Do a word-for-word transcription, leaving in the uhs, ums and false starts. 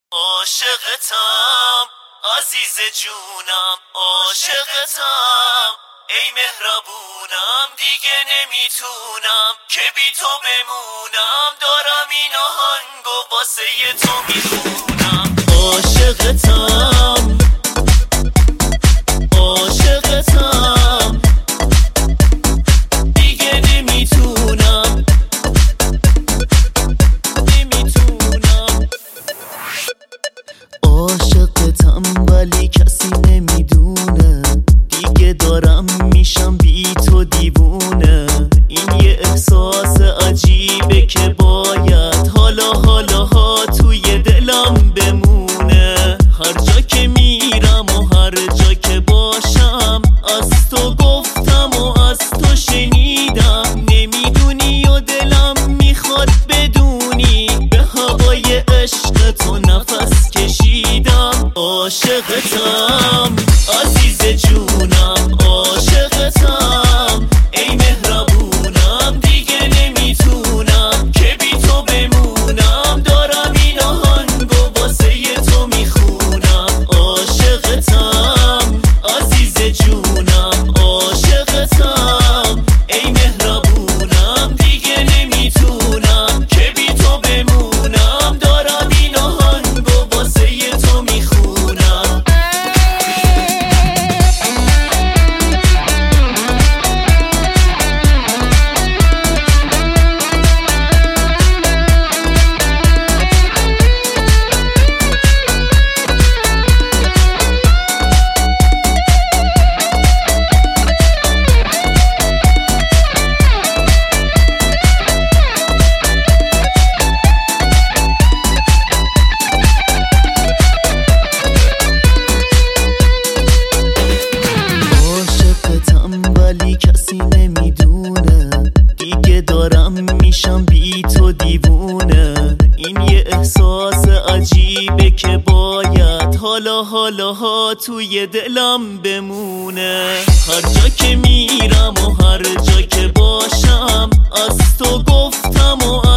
عاشقتم عزیز جونم، عاشقتم ای مهربونم، دیگه نمیتونم که بی تو بمونم، دارم این آهنگو واسه تو میخونم. عاشقتم عاشقتم دیگه نمیتونم نمیتونم عاشقتم ولی کسی نمیدونه، دیگه دارم میشم بی تو دیوونه. این یه احساس عجیبه که باید حالا حالا ها توی دلم بمونه. هر جا که میرم و هر جا که باشم از تو گفتم و از تو شنیدم، نمیدونی و دلم میخواد بدونی، به هوای عشق تو نفس کشیدم. عاشقتم عزیز جونم، عاشقتم ای مهربونم، دیگه نمیتونم که بی تو بمونم، دارم این آهنگو واسه تو میخونم. عاشقتم عزیز جونم، عاشقتم ای مهربونم، دیگه نمیتونم که بی تو بمونم، دارم این آهنگو واسه تو میخونم. ولی کسی نمیدونه، دیگه دارم میشم بی تو دیوونه. این یه احساس عجیبه که باید حالا حالا ها توی دلم بمونه. هر جا که میرم و هر جا که باشم از تو گفتم و